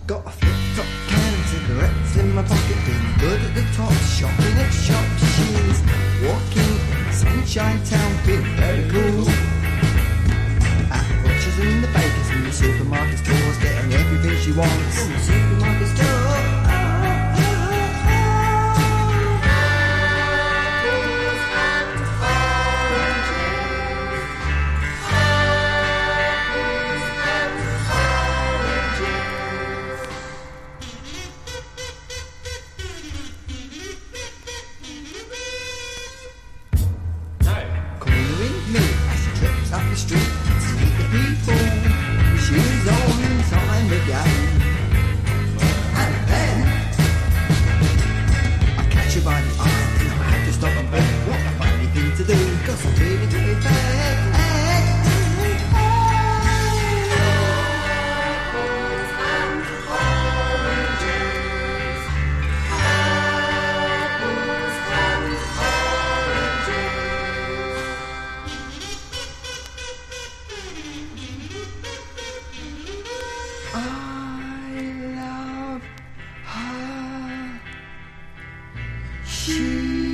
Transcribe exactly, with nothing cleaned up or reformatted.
Got a flip-top can of cigarettes in my pocket, been good at the top, shopping at shops, she's walking in Sunshine Town, been very cool. At the butchers and the bakers and the supermarket stores, getting everything she wants from the supermarket store. Up the street to meet the people. She's on time again. And then I catch her by the eye and I have to stop and think, what a funny thing to do, cause I'm really, really bad. I love her. She